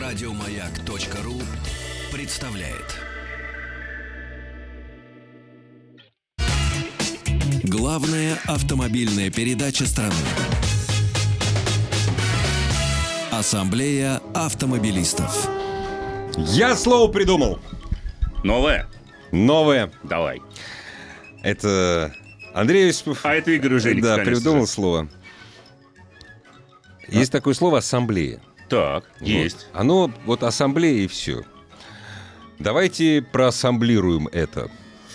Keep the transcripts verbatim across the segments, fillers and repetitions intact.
Радиомаяк.ру представляет. Главная автомобильная передача страны. Ассамблея автомобилистов. Я слово придумал. Новое? Новое. Давай. Это Андрей Осипов. А это Игорь Уженик, Да, конечно придумал же. слово. Есть такое слово «ассамблея». Так, Вот. есть. Оно, вот ассамблея и все. Давайте проассамблируем это.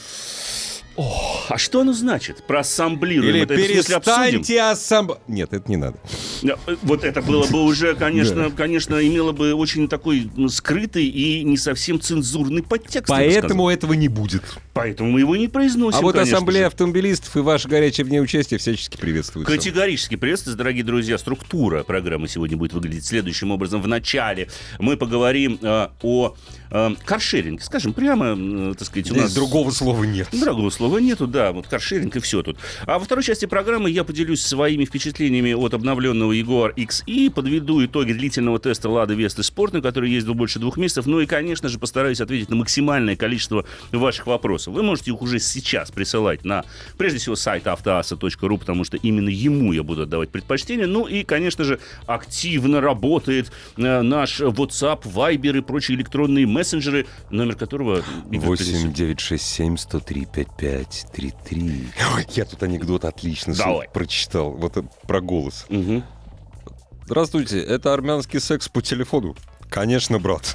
А что оно значит? Проассамблируем. Или это, это в смысле обсудим? перестаньте ассамб... Нет, это не надо. Вот это было бы уже, конечно, Да. конечно, имело бы очень такой ну, скрытый и не совсем цензурный подтекст. я бы Поэтому сказал. этого не будет. Поэтому мы его не произносим, А вот конечно ассамблея же. автомобилистов и ваше горячее в ней участие всячески приветствуется. Категорически приветствую, дорогие друзья. Структура программы сегодня будет выглядеть следующим образом. В начале мы поговорим э, о э, каршеринге. Скажем прямо, э, так сказать, у Здесь нас... другого слова нет. Другого слова нету, да, вот каршеринг и все тут. А во второй части программы я поделюсь своими впечатлениями от обновленного Jaguar икс и, подведу итоги длительного теста Lada Vesta Sport, на который ездил больше двух месяцев, ну и, конечно же, постараюсь ответить на максимальное количество ваших вопросов. Вы можете их уже сейчас присылать на, прежде всего, сайт автоаса точка ру, потому что именно ему я буду отдавать предпочтение. Ну и, конечно же, активно работает э, наш WhatsApp, Viber и прочие электронные мессенджеры, номер которого... восемь девятьсот шестьдесят семь сто три пятьдесят пять тридцать три. Ой, я тут анекдот отлично Давай. прочитал. Вот э, про голос. Угу. Здравствуйте, это армянский секс по телефону. Конечно, брат.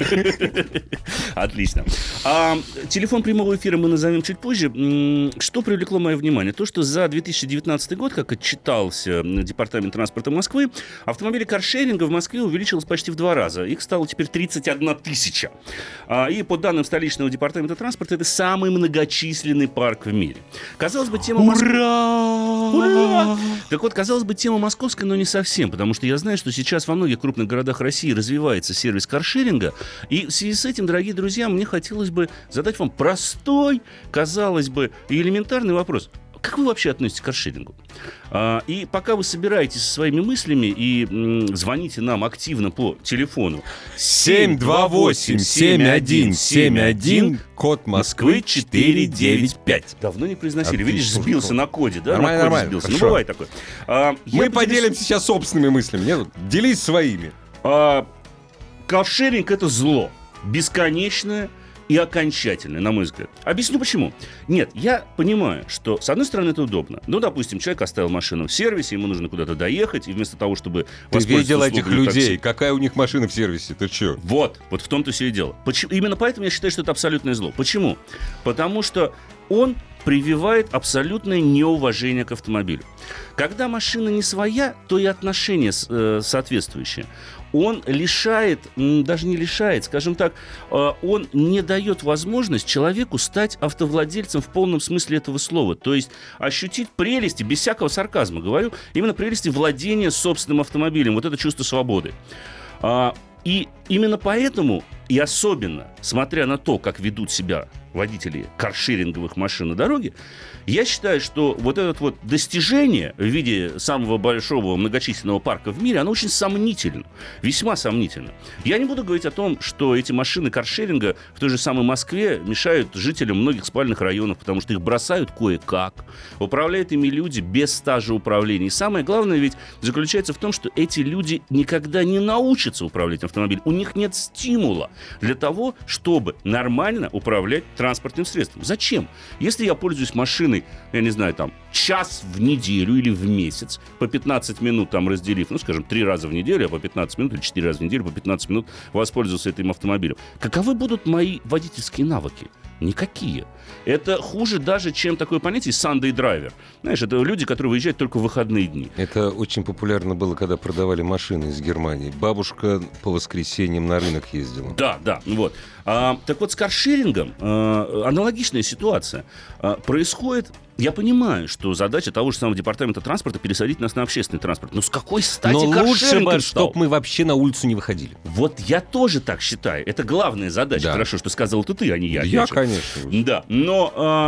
Отлично. А, телефон прямого эфира мы назовем чуть позже. М, Что привлекло мое внимание? То, что за две тысячи девятнадцатый год, как отчитался Департамент транспорта Москвы, автомобилей каршеринга в Москве увеличилось почти в два раза. Их стало теперь тридцать одна тысяча. А, И по данным столичного департамента транспорта, это самый многочисленный парк в мире. Казалось бы, тема Москвы... Ура! Так вот, казалось бы, тема московская, но не совсем, потому что я знаю, что сейчас во многих крупных городах России развивается сервис каршеринга, и в связи с этим, дорогие друзья, мне хотелось бы задать вам простой, казалось бы, и элементарный вопрос. Как вы вообще относитесь к каршерингу? А, и пока вы собираетесь со своими мыслями и м, звоните нам активно по телефону семь два восемь семь один семь один, код Москвы четыре девять пять. Давно не произносили. Отлично. Видишь, сбился на коде, да? Нормально, на коде нормально, сбился. хорошо. Ну, бывает такое. А, Мы я поделюсь- поделимся сейчас собственными мыслями. Нет, делись своими. А, каршеринг — это зло. Бесконечное и окончательное, на мой взгляд. Объясню почему. Нет, я понимаю, что, с одной стороны, это удобно. Ну, допустим, человек оставил машину в сервисе, ему нужно куда-то доехать, и вместо того, чтобы Ты воспользоваться видел этих услугами людей? такси- Какая у них машина в сервисе? Ты чё? Вот, вот в том-то все и дело. Почему? Именно поэтому я считаю, что это абсолютное зло. Почему? Потому что он прививает абсолютное неуважение к автомобилю. Когда машина не своя, то и отношение с- э, соответствующее. Он лишает, м, даже не лишает, скажем так, э, он не дает возможность человеку стать автовладельцем в полном смысле этого слова. То есть ощутить прелести, без всякого сарказма говорю, именно прелести владения собственным автомобилем. Вот это чувство свободы. А, И именно поэтому, и особенно, смотря на то, как ведут себя водители каршеринговых машин на дороге, я считаю, что вот это вот достижение в виде самого большого многочисленного парка в мире, оно очень сомнительно, весьма сомнительно. Я не буду говорить о том, что эти машины каршеринга в той же самой Москве мешают жителям многих спальных районов, потому что их бросают кое-как, управляют ими люди без стажа управления. И самое главное ведь заключается в том, что эти люди никогда не научатся управлять автомобилем. У них нет стимула для того, чтобы нормально управлять транспортным средством. Зачем? Если я пользуюсь машиной, я не знаю, там, час в неделю или в месяц, по пятнадцать минут там разделив, ну, скажем, три раза в неделю, а по пятнадцать минут, или четыре раза в неделю, по пятнадцать минут воспользовался этим автомобилем. Каковы будут мои водительские навыки? Никакие. Это хуже даже, чем такое понятие Sunday driver. Знаешь, это люди, которые выезжают только в выходные дни. Это очень популярно было, когда продавали машины из Германии. Бабушка по воскресеньям на рынок ездила. Да, да, вот. А, так вот, с каршерингом а, аналогичная ситуация. А, происходит, я понимаю, что задача того же самого департамента транспорта пересадить нас на общественный транспорт. Но с какой стати Но лучше каршеринг бы, стал? чтобы мы вообще на улицу не выходили. Вот я тоже так считаю. Это главная задача. Да. Хорошо, что сказал это ты, а не я. Я, опять же. конечно. Да, но а,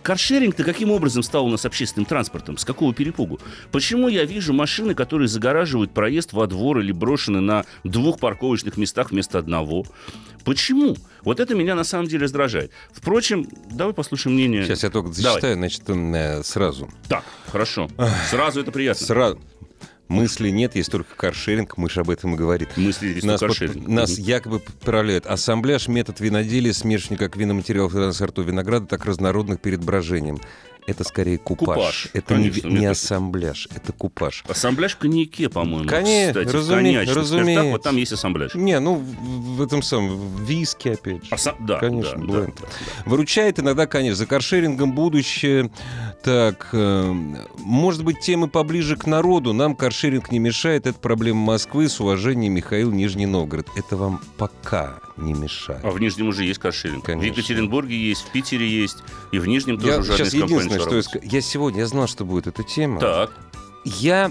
каршеринг-то каким образом стал у нас общественным транспортом? С какого перепугу? Почему я вижу машины, которые загораживают проезд во двор или брошены на двух парковочных местах вместо одного? Почему? Вот это меня на самом деле раздражает. Впрочем, давай послушаем мнение... Сейчас я только зачитаю, давай. Значит, э, сразу. Так, хорошо. Сразу это приятно. Сразу. Мысли нет, есть только каршеринг, мы же об этом и говорим. Мысли есть нас только каршеринг. Под, нас якобы поправляют. Ассамбляж, метод виноделия, смешивание как виноматериалов разных сортов винограда, так разнородных перед брожением. Это скорее купаж. купаж. Это конечно, не, не ассамбляж, это купаж. Ассамбляж в коньяке, по-моему. Конечно, кстати, разуме... разумеется. Вот там есть ассамбляж. Не, ну в этом самом в виске опять же. Аса... Да, конечно, да, бленд. да, да. Выручает иногда, конечно, за каршерингом будущее. Так, э, может быть, темы поближе к народу. Нам каршеринг не мешает. Это проблема Москвы. С уважением, Михаил, Нижний Новгород. Это вам пока не мешает. А в Нижнем уже есть каршеринг. Конечно. В Екатеринбурге есть, в Питере есть. И в Нижнем тоже я уже сейчас единственное, что я, работать. я сегодня, я знал, что будет эта тема. Так. Я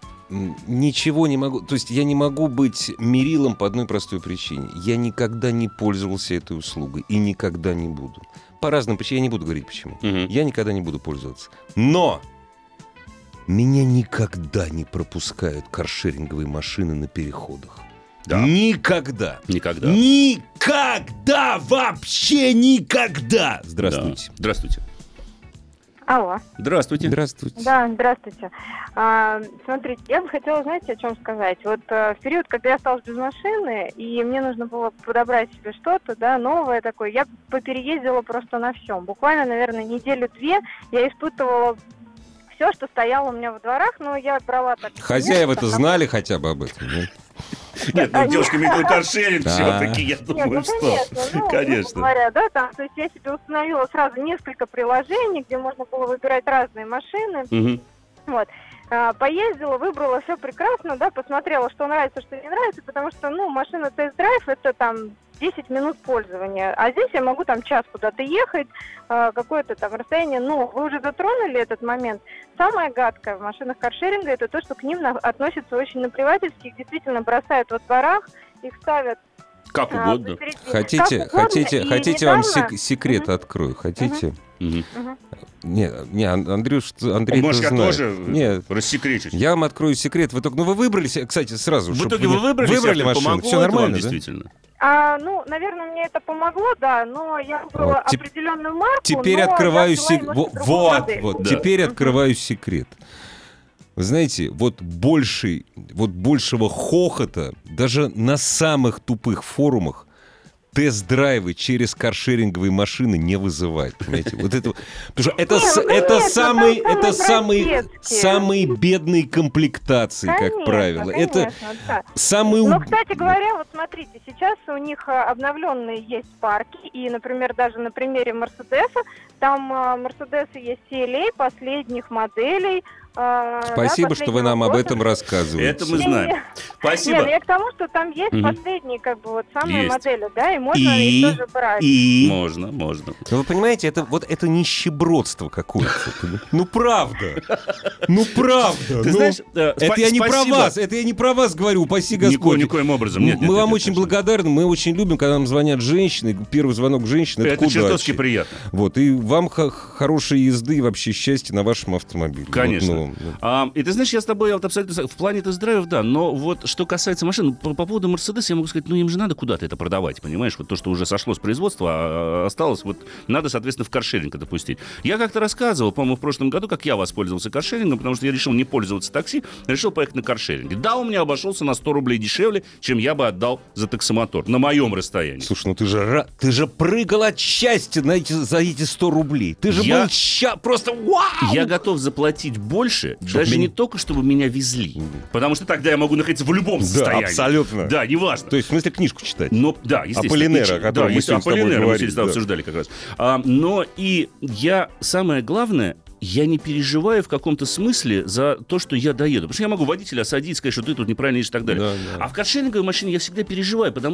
ничего не могу... То есть я не могу быть мерилом по одной простой причине. Я никогда не пользовался этой услугой. И никогда не буду. По разным причинам. Я не буду говорить, почему. Угу. Я никогда не буду пользоваться. Но меня никогда не пропускают каршеринговые машины на переходах. Да. Никогда. Никогда. Никогда! Вообще никогда! Здравствуйте. Да. Здравствуйте. Алло. Здравствуйте. Здравствуйте. Да, здравствуйте. А, смотрите, я бы хотела, знаете, о чем сказать. Вот а, в период, когда я осталась без машины, и мне нужно было подобрать себе что-то, да, новое такое, я попереездила просто на всем. Буквально, наверное, неделю-две я испытывала все, что стояло у меня во дворах, но я брала так... Хозяева-то знали хотя бы об этом, нет? Нет, ну девушка имеет каршеринг Да. все-таки, я думаю, Нет, ну, что... конечно, ну, Конечно. грубо говоря, да, там, то есть я себе установила сразу несколько приложений, где можно было выбирать разные машины. Мгм. Вот. А, поездила, выбрала, все прекрасно, да, посмотрела, что нравится, что не нравится, потому что, ну, машина тест-драйв, это там десять минут пользования, а здесь я могу там час куда-то ехать, а, какое-то там расстояние, но вы уже затронули этот момент. Самое гадкое в машинах каршеринга это то, что к ним на- относятся очень наплевательски, их действительно бросают во дворах, их ставят Как а, угодно. посередине. Хотите, Как угодно. хотите, И хотите вам недавно- сек- секрет открою? Хотите? Мгм. Мгм. Не, не, Ан- Андрюш, Андрей Может, я знает. тоже Нет, рассекречить? я вам открою секрет. Вы только, ну вы выбрали, се- кстати, сразу. В чтоб итоге вы не- выбрали, выбрали себя, машину, помогло все это вам нормально, да? действительно? А, ну, наверное, мне это помогло, да, но я выбрала Вот, теп- определенную марку, Теперь но открываю я взяла секрет. немножко другую Вот, модель. вот. Да. Теперь Мгм. открываю секрет. Вы знаете, вот больший, вот большего хохота даже на самых тупых форумах тест-драйвы через каршеринговые машины не вызывает, понимаете? Вот это, потому что это, Не, с- ну, это конечно, самые, там это самые самые, простецкие. самые бедные комплектации, как Конечно, правило. Это конечно, да. самые... Ну, уб- кстати говоря, вот смотрите, сейчас у них а, обновленные есть парки, и, например, даже на примере Мерседеса, там а, Мерседесы есть си эл эй последних моделей. а, Спасибо, да, что вы нам об последнего этом рассказываете. Это мы года. знаем. Не, Спасибо. Не, ну я к тому, что там есть Мгм. последние, как бы, вот самые Есть. модели, да, и можно И? их тоже брать. И... Можно, можно. Ну, вы понимаете, это вот это нищебродство какое-то. Ну, правда. Ну, правда. Ты ну. знаешь, э, Это спа- я не про спасибо. вас, это я не про вас говорю, упаси Никоим, Господь. никоим образом. Нет, нет, мы нет, вам нет, очень конечно. благодарны, мы очень любим, когда нам звонят женщины. Первый звонок женщины — это, Это к чертовски удаче. приятно. Вот, и вам х- хорошей езды и вообще счастья на вашем автомобиле. Конечно. Вот, ну, ну. А, и ты знаешь, я с тобой вот абсолютно согласен. В плане тест-драйвов, да, но вот что касается машин, по, по поводу Мерседеса, я могу сказать, ну им же надо куда-то это продавать, понимаешь? Вот то, что уже сошло с производства, а осталось, вот надо, соответственно, в каршеринг это пустить. Я как-то рассказывал, по-моему, в прошлом году, как я воспользовался каршерингом, потому что я решил не пользоваться такси, решил поехать на каршеринге. Да, он мне обошелся на сто рублей дешевле, чем я бы отдал за таксомотор на моем расстоянии. Слушай, ну ты же, ра- ты же прыгал от счастья на эти, за эти сто рублей. Ты же Я- был ща... просто вау! Я готов заплатить больше, Чтоб даже меня- не только, чтобы меня везли. Потому что тогда я могу находиться в любом Да, состоянии. абсолютно. Да, неважно. То есть, в смысле, книжку читать? Но, да, естественно. Аполлинера, И- о котором да, мы если сегодня с тобой Аполлинера мы говорили, сегодня да. обсуждали как раз. А, но и я, самое главное, я не переживаю в каком-то смысле за то, что я доеду. Потому что я могу водителя осадить, сказать, что ты тут неправильно едешь и так далее. Да, да. А в каршеринговой машине я всегда переживаю, потому что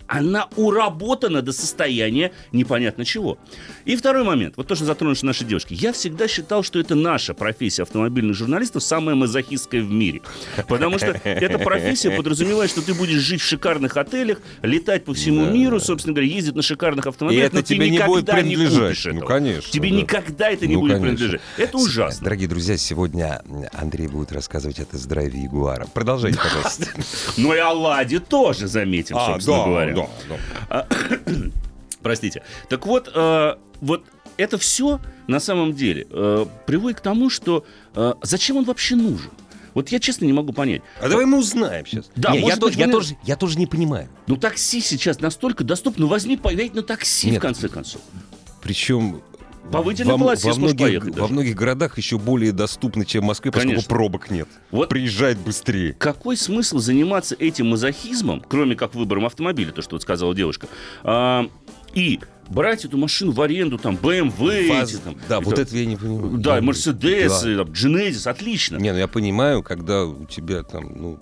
она уработана до состояния непонятно чего. И второй момент, вот то, что затронули наши девушки. Я всегда считал, что это наша профессия автомобильных журналистов самая мазохистская в мире. Потому что эта профессия подразумевает, что ты будешь жить в шикарных отелях, летать по всему Да. миру, собственно говоря, ездить на шикарных И автомобилях, это но тебе ты не будет никогда не принадлежать. купишь этого. Ну, конечно, Тебе да. никогда это не Ну, будет конечно. принадлежать. Это ужасно. Дорогие друзья, сегодня Андрей будет рассказывать о тест-драйве Ягуара. Продолжайте, пожалуйста. Но и о Ладе тоже заметим, собственно говоря. да. Простите. Так вот, э, вот это все на самом деле э, приводит к тому, что э, зачем он вообще нужен? Вот я честно не могу понять. А давай мы узнаем сейчас. Да, Не, я, может то- быть, я мы- тоже, я тоже не понимаю. Ну, такси сейчас настолько доступно. Ну, возьми, поедь на такси, Нет. в конце концов. Причем По выделенной во, полосе во сможешь многих, поехать во даже. многих городах еще более доступно, чем в Москве, поскольку Конечно. пробок нет. Вот. Приезжает быстрее. Какой смысл заниматься этим мазохизмом, кроме как выбором автомобиля, то, что вот сказала девушка, а, и брать эту машину в аренду, там, бэ эм вэ, Фаз- эти, там, Да, и вот там, это я не понимаю. да, Да. Мерседес, Да. там, Genesis, отлично. Не, ну я понимаю, когда у тебя там, ну...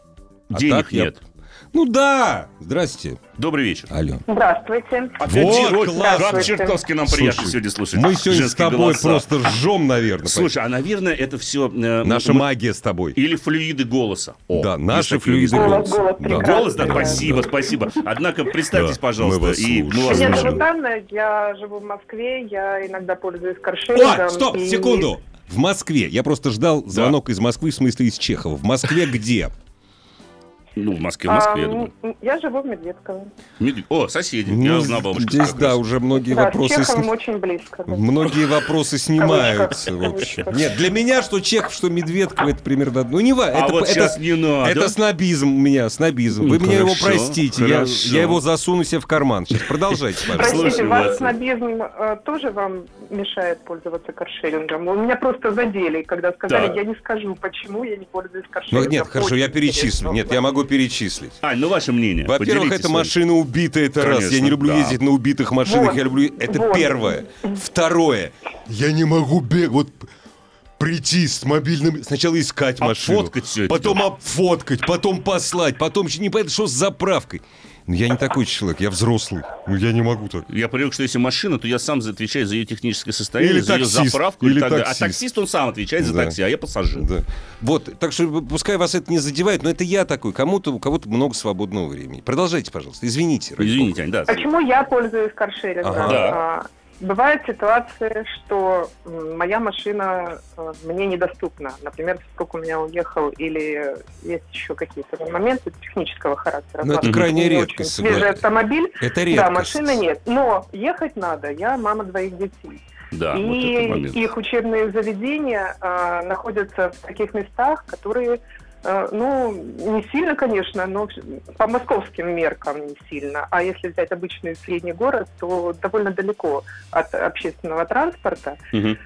а Денег так я- нет. Ну да! Здрасте. Добрый вечер. Алло. Здравствуйте. Опять Вот, Дин- класс. как Здравствуйте. чертовски нам приятно Слушай, сегодня слушать Мы сегодня с женские тобой голоса. просто жжем, наверное. Слушай, а, наверное, это все... Наша магия с тобой. Или флюиды голоса. О, Да, есть наши такие флюиды языки. Голос, голос Да. прекрасный. Голос, да, Да, спасибо, да. спасибо. Однако представьтесь, Да, пожалуйста, мы вас и мы вас слушаем. Меня слушаем. зовут Анна, я живу в Москве, я иногда пользуюсь каршерингом. О, стоп, и- секунду. В Москве. Я просто ждал звонок из Москвы, в смысле из Чехова. В Москве где? Ну, в Москве, в Москве, я А, думаю. м, я живу в Медведково. Медведь- О, соседи. Ну, Я на бабушке. здесь, как да, раз. уже многие Да, с вопросы... Чеховым сни- очень близко. да. Многие вопросы снимаются, в общем. Кавычках. Нет, для меня, что Чехов, что Медведкова, это примерно одно. Ну, не важно. А это, вот это- сейчас не надо. это снобизм у меня, снобизм. Вы Ну, меня его хорошо, простите, я, хорошо. я его засуну себе в карман. Сейчас продолжайте, пожалуйста. Простите, Слушаю ваш вас. снобизм э, тоже вам мешает пользоваться каршерингом? У меня просто задели, когда сказали, Так. я не скажу, почему я не пользуюсь Ну, каршерингом. нет, хорошо, я Очень перечислю. интересно. Нет, я могу перечислить. Ань, ну ваше мнение. Во-первых, Поделитесь эта своим. машина убитая, это раз. Я Конечно, не люблю да. ездить на убитых машинах, Вот, я люблю... Это вот. первое. Второе. Я не могу бегать, вот прийти с мобильным... Сначала искать машину. Обфоткать всё это. Потом обфоткать, потом послать, потом еще не понятно, что с заправкой. Ну, я не такой человек, я взрослый. Ну, я не могу так. Я привык, что если машина, то я сам отвечаю за ее техническое состояние, Или за ее таксист, заправку или и так далее. А таксист. таксист, он сам отвечает за Да. такси, а я пассажир. Да. Вот, так что пускай вас это не задевает, но это я такой. Кому-то, у кого-то много свободного времени. Продолжайте, пожалуйста. Извините. ради Извините, Ань, да. Почему я пользуюсь каршерингом? Ага. Да. А, Бывает ситуация, что м, моя машина э, мне недоступна. Например, супруг у меня уехал, или есть еще какие-то моменты технического характера. Но это Ладно, крайняя не редкость, очень свежий согласен. автомобиль. Это редкость. Да, машины нет. Но ехать надо. Я мама двоих детей. Да, и вот этот момент. их учебные заведения а, находятся в таких местах, которые, а, ну, не сильно, конечно, но по московским меркам не сильно. А если взять обычный средний город, то довольно далеко от общественного транспорта. Мгм.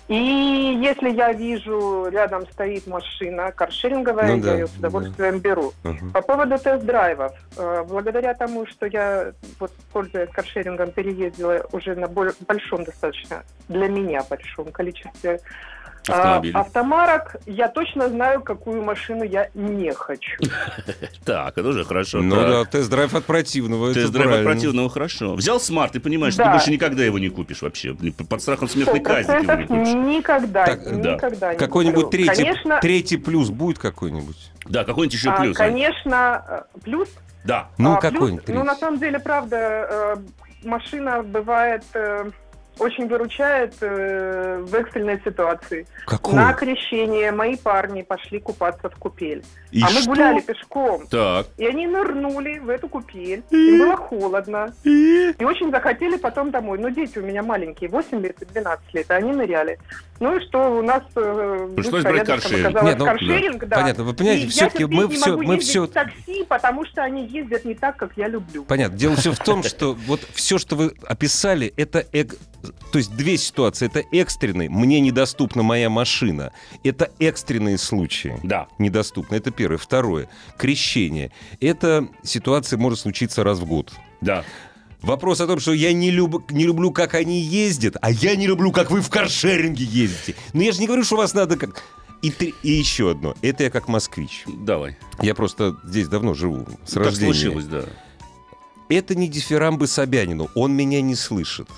И если я вижу, рядом стоит машина каршеринговая, Ну да, я ее с удовольствием беру. Ага. По поводу тест-драйвов. Э, Благодаря тому, что я, вот, пользуясь каршерингом, переездила уже на боль- большом достаточно, для меня большом количестве э, Автомобилей. автомарок, я точно знаю, какую машину я не хочу. Так, это уже хорошо. Ну так. да, тест-драйв от противного. это Тест-драйв от правильно. противного хорошо. Взял смарт и понимаешь, что Да. ты больше никогда его не купишь вообще. Под страхом смертной Сто казни ты его не процентов купишь. никогда, Так, да. никогда не Какой-нибудь куплю. третий, Конечно, третий плюс будет какой-нибудь? Да, какой-нибудь еще а, плюс. Ань. конечно, э, плюс. Да. Ну, А, плюс, какой-нибудь ну, третий. на самом деле, правда, э, машина бывает э, очень выручает э, в экстренной ситуации. Какой? На крещение мои парни пошли купаться в купель. И а мы что? гуляли пешком. Так. И они нырнули в эту купель. Им было холодно. И очень захотели потом домой. Ну, дети у меня маленькие, восемь лет и двенадцать лет, а они ныряли. Ну и что, у нас э, Пришлось бывшая брать рядышком каршеринг. оказалась Нет, ну, каршеринг, да. Понятно, вы понимаете, И все-таки я мы терпеть не все, могу мы ездить все, в такси, потому что они ездят не так, как я люблю. понятно. Дело все в том, что вот все, что вы описали, это эк- то есть две ситуации. Это экстренный, мне недоступна моя машина. Это экстренные случаи. Да. Недоступно. Это первое. Второе. Крещение. Эта ситуация может случиться раз в год. Да. Вопрос о том, что я не, люб- не люблю, как они ездят, а я не люблю, как вы в каршеринге ездите. Но я же не говорю, что у вас надо как... И, три- и еще одно. Это я как москвич. Давай. Я просто здесь давно живу, с Так рождения. случилось, да. это не дифирамбы Собянину. Он меня не слышит.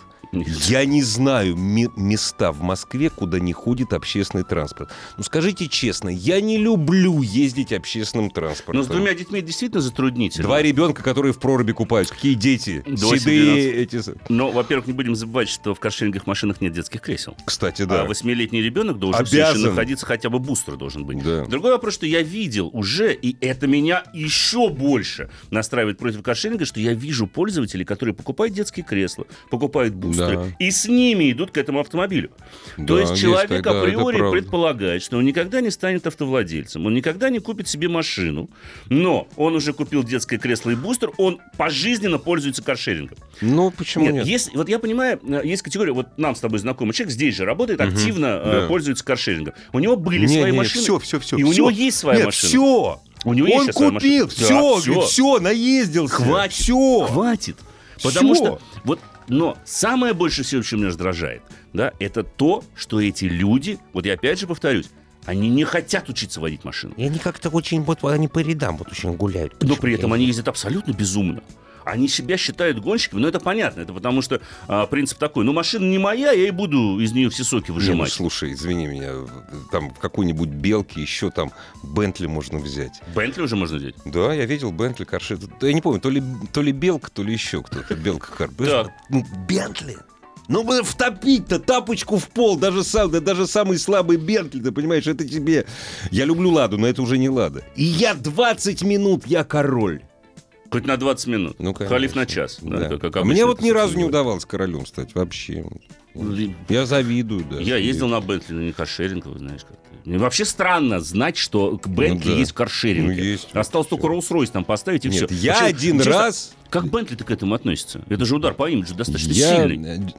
Я не знаю ми- места в Москве, куда не ходит общественный транспорт. Ну, скажите честно, я не люблю ездить общественным транспортом. Но с двумя детьми действительно затруднительно. Два ребенка, которые в проруби купаются. Какие дети? До Седые эти... Но, во-первых, не будем забывать, что в каршеринговых машинах нет детских кресел. Кстати, да. А восьмилетний ребенок должен Обязан. совершенно находиться, хотя бы бустер должен быть. Да. Другой вопрос, что я видел уже, и это меня еще больше настраивает против каршеринга, что я вижу пользователей, которые покупают детские кресла, покупают бустеры, Да. и с ними идут к этому автомобилю. Да, То есть есть человек так- да, это априори правда. предполагает, что он никогда не станет автовладельцем, он никогда не купит себе машину, но он уже купил детское кресло и бустер, он пожизненно пользуется каршерингом. Ну, почему нет? Нет, есть, вот я понимаю, э, есть категория, вот нам с тобой знакомый человек здесь же работает, активно э, да. пользуется каршерингом. У него были Не, свои не, машины. все, все, все. И у него есть своя Нет, машина. все. У него есть Он сейчас своя купил, машина. все, Да, все, все, наездился. Хватит. Все. Хватит. Потому Всё. что вот, но самое больше всего, что меня раздражает, да, это то, что эти люди, вот я опять же повторюсь, они не хотят учиться водить машину. И они как-то очень, вот они по рядам вот очень гуляют. Но при этом они ездят абсолютно безумно. Они себя считают гонщиками, но это понятно. Это потому что а, принцип такой: ну, машина не моя, я и буду из нее все соки Не, ну, выжимать. слушай, извини меня, там в какой-нибудь Белке еще там Бентли можно взять. Бентли уже можно взять. Да, я видел Бентли, Каршер. Я не помню, то ли, то ли Белка, то ли еще кто-то. Белка Кар. Так. Ну, Бентли. Ну, бы втопить-то тапочку в пол, даже, сам, да, даже самый слабый Бентли, ты понимаешь, это тебе... Я люблю Ладу, но это уже не Лада. И я двадцать минут, я король. Хоть на двадцать минут. Ну, конечно. Халиф на час. Да. Да, как- как А обычно мне вот это ни разу не собственно удавалось королем стать вообще. говоря. Я завидую, да. Я ездил на Бентли, но не каршеринг, вы знаешь, как-то. Мне вообще странно знать, что к Бентли Ну да. есть в каршеринге. Ну, есть. Осталось только Rolls-Royce там поставить, и Нет, все. я один раз... Как Бентли-то к этому относится? Это же удар по имиджу достаточно Я сильный.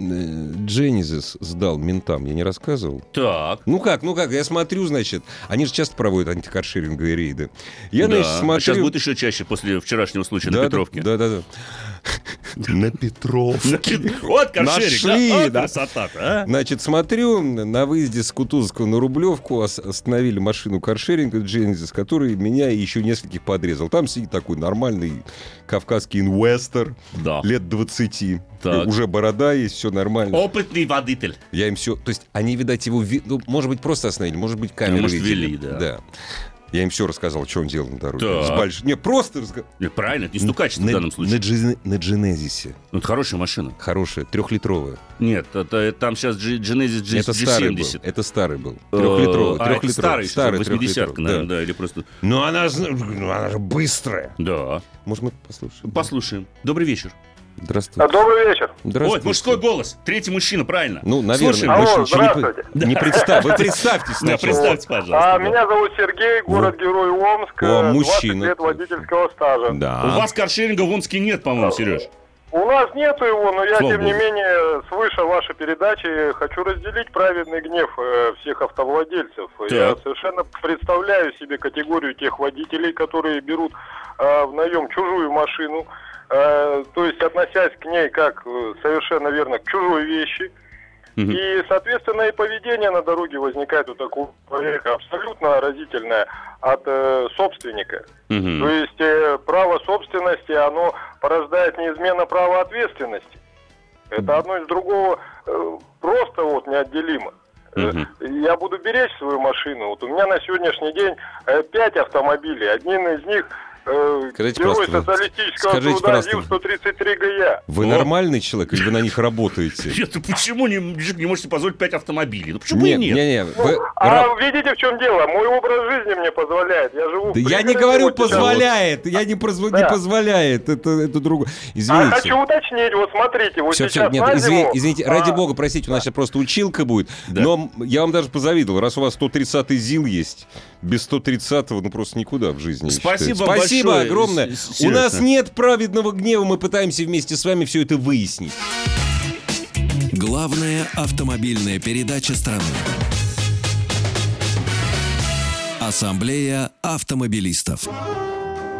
Genesis сдал ментам, я не рассказывал. Так. Ну как, ну как, я смотрю, значит, они же часто проводят антикаршеринговые рейды. Я, Да. значит, смотрю... Сейчас будет еще чаще после вчерашнего случая да, на Петровке. Да, да, да. На Петровке. Вот каршеринг, Нашли, да? Вот да. красота-то, а? Значит, смотрю, на выезде с Кутузовского на Рублевку ос- остановили машину каршеринга Genesis, который меня и еще нескольких подрезал. Там сидит такой нормальный кавказский инвестор, Да. лет двадцати. Так. Уже борода есть, все нормально. Опытный водитель. Я им все... То есть они, видать, его... ви- Ну, может быть, просто остановили, может быть, камеры может, видели. вели, да. Да. Я им все рассказал, что он делал на дороге. Так. С больш- Не, просто рассказал. Нет, правильно, это не стукачество на, в данном случае. На, Джи- на Genesis. Ну, это хорошая машина. Хорошая, трехлитровая. Нет, это, там сейчас G- Genesis G- Это старый был. G семьдесят. Это старый был. Э, Трехлитровый. а, это трехлитровый. старый, старый что ли, восьмидесятка, трехлитровый, наверное, да. да, или просто... Ну она, же- ну, она же быстрая. Да. Может, мы послушаем? Послушаем. Добрый вечер. Здравствуйте. Добрый вечер. Здравствуйте. Ой, мужской голос. Третий мужчина, правильно. Ну, наверное. Слушаем. мы Алло, же еще не здравствуйте. при- не представь. Вы представьтесь Да, сначала. представьте, пожалуйста. А, да. меня зовут Сергей, город-герой Омск. О, э, мужчина. двадцать лет водительского стажа. Да. У вас каршеринга в Омске нет, по-моему, Сереж. У нас нету его, но я, Слава тем не Богу. менее, слыша ваши передачи, хочу разделить праведный гнев э, всех автовладельцев. Я Так. совершенно представляю себе категорию тех водителей, которые берут э, в наем чужую машину, э, то есть относясь к ней как э, совершенно верно к чужой вещи. Мгм. И, соответственно, и поведение на дороге возникает у такого человека абсолютно разительное от э, собственника. Мгм. То есть э, право собственности, оно порождает неизменно право ответственности. Это одно из другого э, просто вот неотделимо. Э, Мгм. Я буду беречь свою машину. Вот у меня на сегодняшний день э, пять автомобилей. Один из них э, Скажите, герой пожалуйста, социалистического скажите, труда пожалуйста, ЗИЛ сто тридцать три ГЯ. Вы О. нормальный человек или вы на них работаете? Нет, ну почему не, не можете позволить пять автомобилей? Ну почему и Нет, нет? не, не. Ну, вы- а ра- видите, в чем дело? Мой образ жизни мне позволяет. Я живу в Да я не пригороде, говорю вот сейчас позволяет, я не, прозв- не Да. позволяет, это, это другое. вот- А Извините. хочу уточнить, вот смотрите, вот Все, сейчас все, нет, на извини- зиму, извините, а, ради бога, простите, у нас сейчас просто училка будет. Да. Но я вам даже позавидовал, раз у вас сто тридцатый ЗИЛ есть, без сто тридцатого, ну просто никуда в жизни. я Спасибо считаю. вам Спасибо большое, огромное. С- с- У нас серьезно. нет праведного гнева, мы пытаемся вместе с вами все это выяснить. Главная автомобильная передача страны. Ассамблея автомобилистов.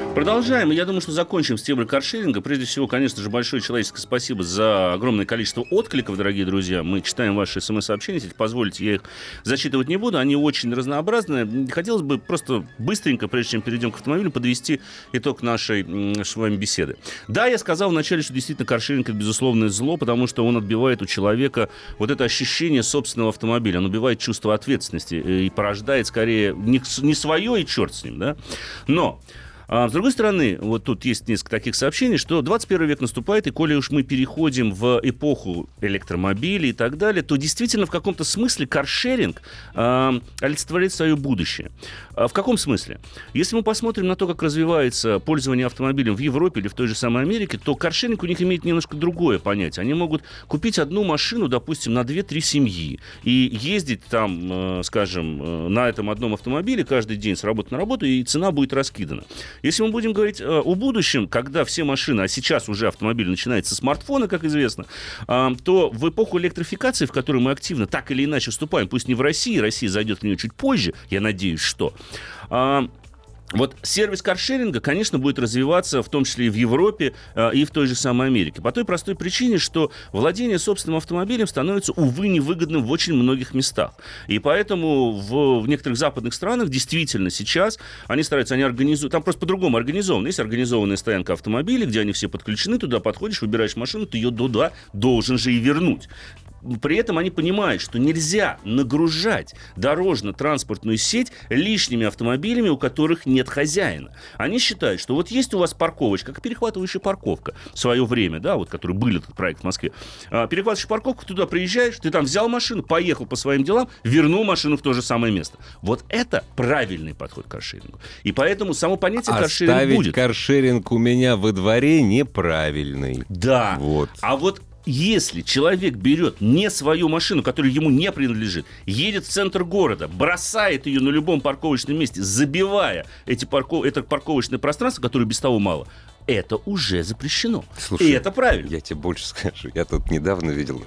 Продолжаем. Я думаю, что закончим с темой каршеринга. Прежде всего, конечно же, большое человеческое спасибо за огромное количество откликов, дорогие друзья. Мы читаем ваши смс-сообщения. Если позволите, я их зачитывать не буду. Они очень разнообразные. Хотелось бы просто быстренько, прежде чем перейдем к автомобилю, подвести итог нашей с вами беседы. Да, я сказал вначале, что действительно каршеринг — это безусловное зло, потому что он отбивает у человека вот это ощущение собственного автомобиля. Он убивает чувство ответственности и порождает скорее не, не свое, и черт с ним, да? Но А с другой стороны, вот тут есть несколько таких сообщений, что двадцать первый век наступает, и коли уж мы переходим в эпоху электромобилей и так далее, то действительно в каком-то смысле каршеринг э, олицетворяет свое будущее. А в каком смысле? Если мы посмотрим на то, как развивается пользование автомобилем в Европе или в той же самой Америке, то каршеринг у них имеет немножко другое понятие. Они могут купить одну машину, допустим, на две-три семьи и ездить там, э, скажем, э, на этом одном автомобиле каждый день с работы на работу, и цена будет раскидана. Если мы будем говорить э, о будущем, когда все машины, а сейчас уже автомобиль начинается со смартфона, как известно, э, то в эпоху электрификации, в которой мы активно так или иначе вступаем, пусть не в России, Россия зайдет в нее чуть позже, я надеюсь, что... Э, Вот сервис каршеринга, конечно, будет развиваться, в том числе и в Европе, э, и в той же самой Америке. По той простой причине, что владение собственным автомобилем становится, увы, невыгодным в очень многих местах. И поэтому в, в некоторых западных странах действительно сейчас они стараются, они организуют, там просто по-другому организовано. Есть организованная стоянка автомобилей, где они все подключены, туда подходишь, выбираешь машину, ты ее туда должен же и вернуть. При этом они понимают, что нельзя нагружать дорожно-транспортную сеть лишними автомобилями, у которых нет хозяина. Они считают, что вот есть у вас парковочка, как перехватывающая парковка в свое время, да, вот, который был этот проект в Москве. А, перехватывающая парковка, туда приезжаешь, ты там взял машину, поехал по своим делам, вернул машину в то же самое место. Вот это правильный подход к каршерингу. И поэтому само понятие каршеринг Оставить будет. каршеринг у меня во дворе неправильный. Да. Вот. А вот если человек берет не свою машину, которая ему не принадлежит, едет в центр города, бросает ее на любом парковочном месте, забивая эти парков... это парковочное пространство, которое без того мало, это уже запрещено. Слушай, и это правильно. Я тебе больше скажу. Я тут недавно видел,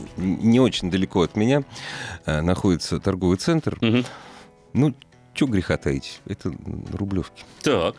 не очень далеко от меня находится торговый центр. Угу. Ну, что греха таить, это на Рублевке. Так.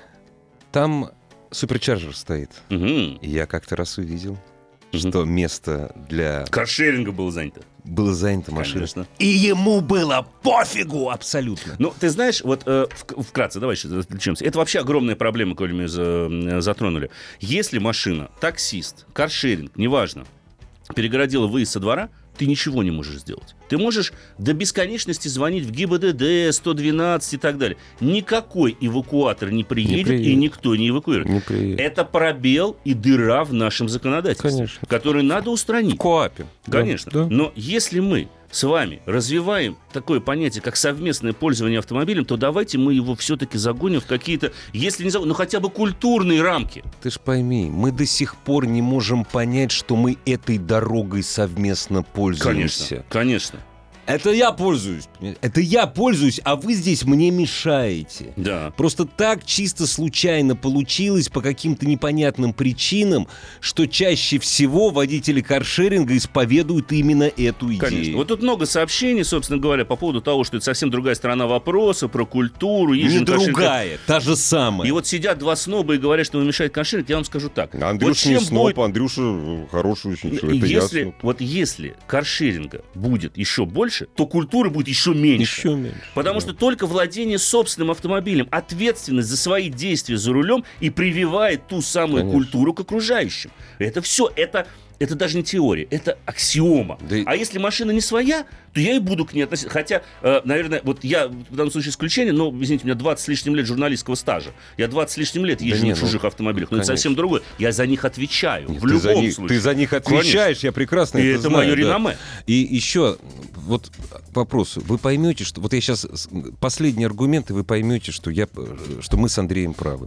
Там суперчарджер стоит. Угу. И я как-то раз увидел, что место для... каршеринга было занято. Было занято машиной. Конечно. И ему было пофигу абсолютно. Ну, ты знаешь, вот э, вкратце, давай сейчас отвлечемся. Это вообще огромная проблема, коль мы за, затронули. Если машина, таксист, каршеринг, неважно, перегородила выезд со двора, ты ничего не можешь сделать. Ты можешь до бесконечности звонить в ГИБДД, сто двенадцать и так далее. Никакой эвакуатор не приедет, не приедет. И никто не эвакуирует. Не приедет. Это пробел и дыра в нашем законодательстве, конечно, который надо устранить. В КоАПе. Конечно. Да, да. Но если мы с вами развиваем такое понятие, как совместное пользование автомобилем, то давайте мы его все-таки загоним в какие-то, если не загоним, ну хотя бы культурные рамки. Ты ж пойми, мы до сих пор не можем понять, что мы этой дорогой совместно пользуемся. Конечно, конечно. Это я пользуюсь. Это я пользуюсь, а вы здесь мне мешаете. Да. Просто так чисто случайно получилось по каким-то непонятным причинам, что чаще всего водители каршеринга исповедуют именно эту идею. Конечно. Вот тут много сообщений, собственно говоря, по поводу того, что это совсем другая сторона вопроса, про культуру. Не другая, та же самая. И вот сидят два сноба и говорят, что ему мешает каршеринг. Я вам скажу так. Андрюша вот не сноб, будет... Андрюша хороший очень человек. Если, вот если каршеринга будет еще больше, то культуры будет еще меньше. Еще меньше. Потому да. что только владение собственным автомобилем, ответственность за свои действия за рулем и прививает ту самую Конечно. культуру к окружающим. Это все, это... Это даже не теория, это аксиома. Да. А если машина не своя, то я и буду к ней относиться. Хотя, э, наверное, вот я в данном случае исключение, но, извините, у меня двадцать с лишним лет журналистского стажа. Я двадцать с лишним лет езжу да на чужих ну, автомобилях. Но конечно. Это совсем другое. Я за них отвечаю. Нет, в любом за них, случае. Ты за них отвечаешь, конечно. Я прекрасно и это это знаю. мое да. реноме. И еще вот вопрос. Вы поймете, что... Вот я сейчас... Последний аргумент, и вы поймете, что, я, что мы с Андреем правы.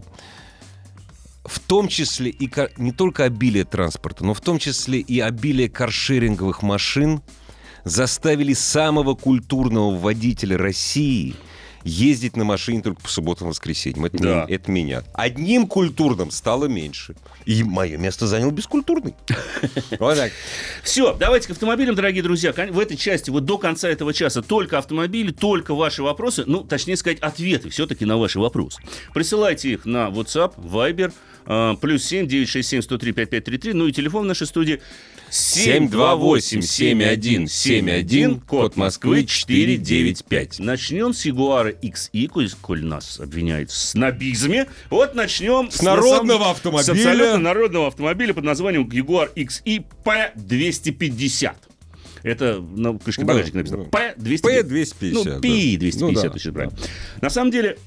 В том числе и не только обилие транспорта, но в том числе и обилие каршеринговых машин заставили самого культурного водителя России ездить на машине только по субботам и воскресеньям. Это, Да. ми- это меня. Одним культурным стало меньше. И мое место занял бескультурный. Вот так. Все, давайте к автомобилям, дорогие друзья. Кон- В этой части, вот до конца этого часа, только автомобили, только ваши вопросы, ну, точнее сказать, ответы все-таки на ваши вопросы. Присылайте их на WhatsApp, Viber, э, плюс семь девятьсот шестьдесят семь сто три пятьдесят пять тридцать три, ну и телефон в нашей студии семь два восемь семь один семь один, код Москвы четыре девять пять. Начнем с Jaguar икс и, коль, коль нас обвиняют в снобизме. Вот начнем С народного на самом- автомобиля. С абсолютно народного автомобиля под названием Jaguar икс и пи двести пятьдесят. Это на крышке Да, багажника написано. да. пи двести пятьдесят. пи двести пятьдесят, Ну, пи двести пятьдесят, да. Ну да, очень да. правильно. На самом деле,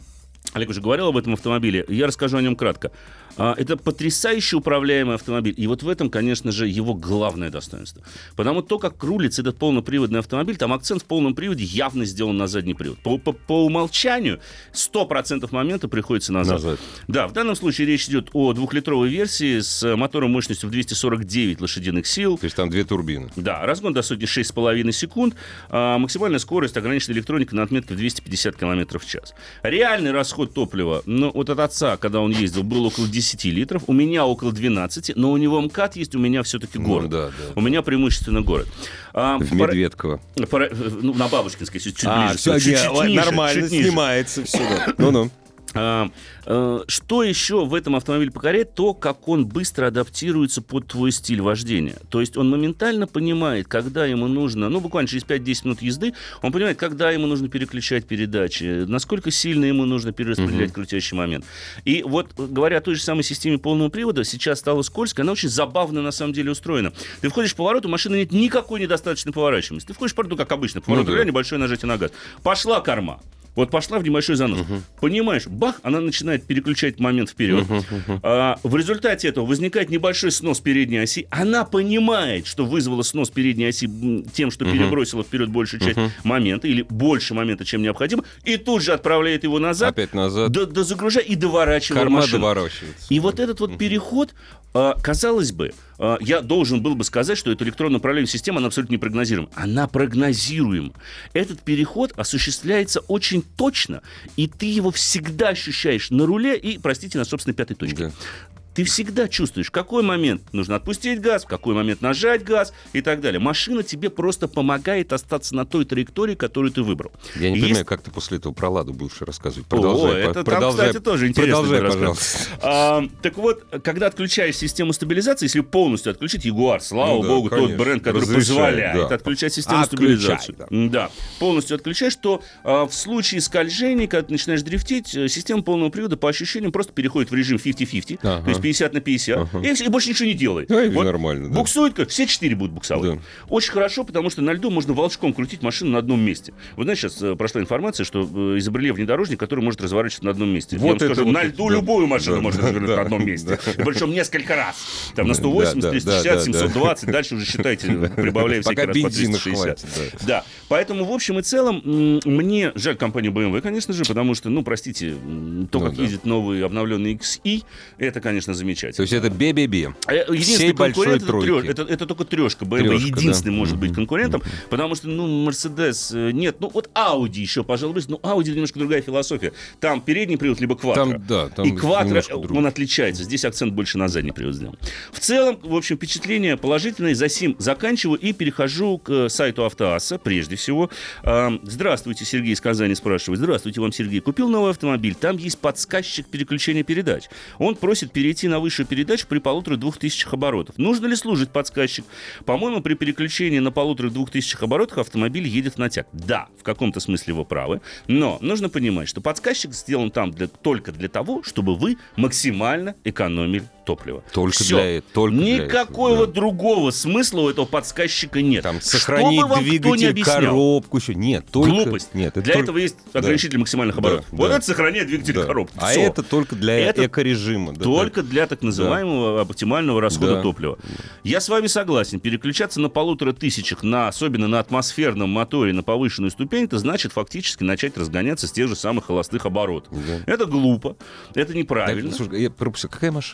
Олег уже говорил об этом автомобиле, я расскажу о нем кратко. А, Это потрясающе управляемый автомобиль. И вот в этом, конечно же, его главное достоинство. Потому что то, как рулится этот полноприводный автомобиль, там акцент в полном приводе явно сделан на задний привод. По, по- по умолчанию сто процентов момента приходится назад. Назад. Да, в данном случае речь идет о двухлитровой версии с мотором мощностью в двести сорок девять лошадиных сил. То есть там две турбины. Да, разгон до сотни шесть с половиной секунд, а максимальная скорость ограничена электроникой на отметке в двести пятьдесят километров в час. Реальный расход топлива, ну, вот от отца, когда он ездил, был около десять литров, у меня около двенадцати, но у него МКАД есть, у меня все-таки город. Ну, да, да, у меня преимущественно город. А, В пора- Медведково. пора- ну, на Бабушкинской, чуть, чуть А, ближе. все, чуть- чуть ниже, нормально, чуть ниже. снимается все. Да. Ну-ну. А, э, Что еще в этом автомобиле покоряет? То, как он быстро адаптируется под твой стиль вождения. То есть он моментально понимает, когда ему нужно, ну, буквально через пять-десять минут езды, он понимает, когда ему нужно переключать передачи, насколько сильно ему нужно перераспределять крутящий момент. И вот, говоря о той же самой системе полного привода, сейчас стало скользко, она очень забавно на самом деле устроена. Ты входишь в поворот, у машины нет никакой недостаточной поворачиваемости. Ты входишь в поворот, ну, как обычно, поворот Ну, да. руля, небольшое нажатие на газ. Пошла корма. Вот пошла в небольшой занос. Понимаешь, бах, она начинает переключать момент вперед. А, в результате этого возникает небольшой снос передней оси. Она понимает, что вызвала снос передней оси м, тем, что перебросила вперед большую часть момента, или больше момента, чем необходимо, и тут же отправляет его назад, Опять назад. до- дозагружая и доворачивая Корма машину. доворачивается. И вот этот вот переход, а, казалось бы, а, я должен был бы сказать, что эта электронная управляющая система, она абсолютно непрогнозируема. Она прогнозируема. Этот переход осуществляется очень точно, и ты его всегда ощущаешь на руле и, простите, на собственной пятой точке. Да. Ты всегда чувствуешь, в какой момент нужно отпустить газ, в какой момент нажать газ и так далее. Машина тебе просто помогает остаться на той траектории, которую ты выбрал. Я не Есть- понимаю, как ты после этого про «Ладу» будешь рассказывать. О, Продолжай, это там, продолжай, кстати, тоже интересно. Продолжай, рассказ. пожалуйста. А, так вот, когда отключаешь систему стабилизации, если полностью отключить Jaguar, слава Ну да, богу, конечно, тот бренд, который разрешает, позволяет да. отключать систему Отключай, стабилизации. да. Да, полностью отключаешь, то а, в случае скольжения, когда ты начинаешь дрифтить, э, система полного привода по ощущениям просто переходит в режим пятьдесят на пятьдесят, Ага. то есть пятьдесят на пятьдесят, и, всё, и больше ничего не делает. Да, и нормально, да. Буксует, как все четыре будут буксовать. Да. Очень хорошо, потому что на льду можно волчком крутить машину на одном месте. Вы знаете, сейчас э, прошла информация, что э, изобрели внедорожник, который может разворачиваться на одном месте. Вот Я вам это скажу, вот на это, льду да. любую машину Да, можно да, развернуть да, на одном месте. да. И причем несколько раз. Там на сто Да, восемьдесят, да, триста да, шестьдесят, да, семьсот двадцать, дальше уже считайте, прибавляя всякий Пока раз по бензина триста шестьдесят. хватит, да. Да, поэтому в общем и целом м, мне жаль компанию бэ эм вэ, конечно же, потому что, ну, простите, м, то, Ну как да. ездит новый обновленный икс и, это, конечно, То замечательно. есть это бе-бе-бе. А я- Единственный Всей большой конкурент это, тройки. трё- это, это только трешка. бэ эм вэ Трёшка, единственный да. может быть Мгм. конкурентом, потому что, ну, Мерседес э, нет. Ну, вот Audi еще, пожалуй, но Audi немножко другая философия. Там передний привод, либо квадро. Там, да, там И квадро, немножко он другое. отличается. Здесь акцент больше на задний привод сделан. В целом, в общем, впечатление положительное. За сим заканчиваю и перехожу к э, сайту Автоасса, прежде всего. А, Здравствуйте, Сергей из Казани спрашивает. Здравствуйте вам, Сергей. Купил новый автомобиль. Там есть подсказчик переключения передач. Он просит перейти на высшую передачу при полутора-двух тысячах оборотов. Нужно ли служить подсказчик? По-моему, при переключении на полутора-двух тысячах оборотах автомобиль едет в натяг. Да, в каком-то смысле вы правы. Но нужно понимать, что подсказчик сделан там для, только для того, чтобы вы максимально экономили топливо. Только Всё. для этого, только для этого, Никакого да. другого смысла у этого подсказчика нет. Там Что сохранить бы вам кто ни двигатель, объяснял. коробку, еще нет. Только... Глупость. Нет, это для только- этого есть Да. ограничитель максимальных Да, оборотов. Вот да. это сохраняет двигатель Да. коробки. А Всё. это только для Это эко-режима. да, Только для так называемого оптимального расхода Да. топлива. Я с вами согласен. Переключаться на полутора тысячах, на, особенно на атмосферном моторе, на повышенную ступень, это значит фактически начать разгоняться с тех же самых холостых оборотов. Да. Это глупо, это Так, неправильно. слушай, я пропустил, какая машина? А,